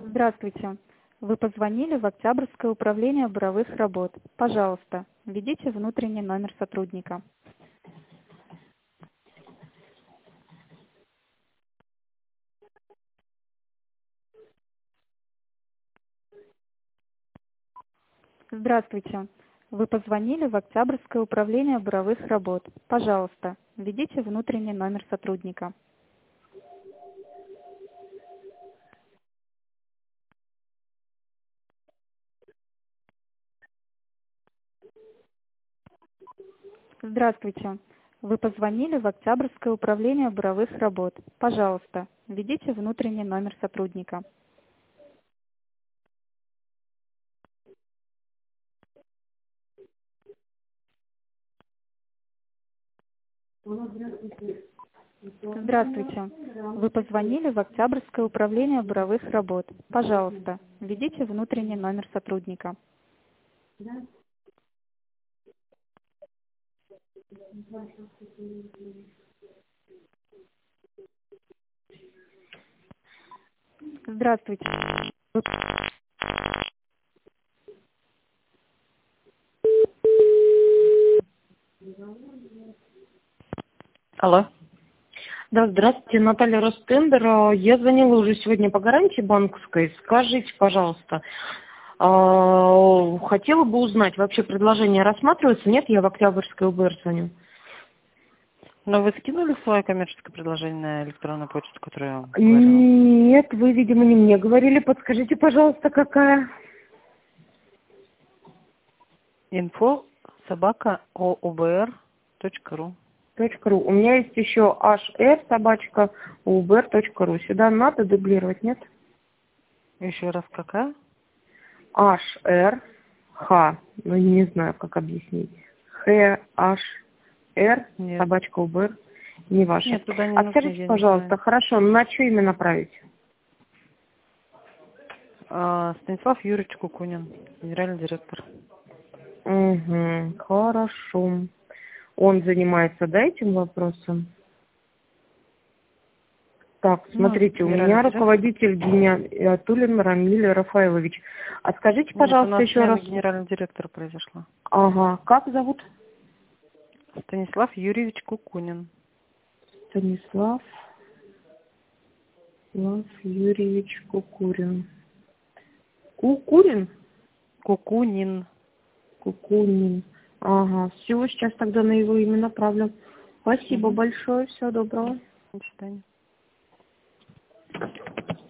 Здравствуйте. Вы позвонили в Октябрьское управление буровых работ. Пожалуйста, введите внутренний номер сотрудника. Здравствуйте. Вы позвонили в Октябрьское управление буровых работ. Пожалуйста, введите внутренний номер сотрудника. Здравствуйте. Вы позвонили в Октябрьское управление буровых работ. Пожалуйста, введите внутренний номер сотрудника. Здравствуйте. Вы позвонили в Октябрьское управление буровых работ. Пожалуйста, введите внутренний номер сотрудника. Здравствуйте. Вы- Алло. Да, здравствуйте, Наталья Ростендер. Я звонила уже сегодня по гарантии банковской. Скажите, пожалуйста, хотела бы узнать, вообще предложение рассматривается? Нет, я в Октябрьской УБР звоню. Но вы скинули свое коммерческое предложение на электронную почту, которую я вам говорила? Нет, вы, видимо, не мне говорили. Подскажите, пожалуйста, какая? info@obr.ru. .ру. У меня есть еще hr@ubr.ru. Сюда надо дублировать, нет? Еще раз какая? HR, ну не знаю, как объяснить. HR, Нет. собачка УБР, не ваша. Нет, туда не А нужно, скажите, я не пожалуйста, знаю. хорошо, на что именно направить? Станислав Юрьевич Кукунин, генеральный директор. Угу, хорошо. Он занимается, да, этим вопросом? Так, смотрите, у меня генеральный директор. руководитель Гениатуллин Рамиль Рафаилович. А скажите, Нет, у пожалуйста, нас еще смена раз. генерального директора произошла. Ага, как зовут? Станислав Юрьевич Кукунин. Станислав Юрьевич Кукурин. Кукурин? Кукунин. Кукунин. Ага, все, сейчас тогда на его имя направлю. Спасибо большое, всего доброго. До свидания.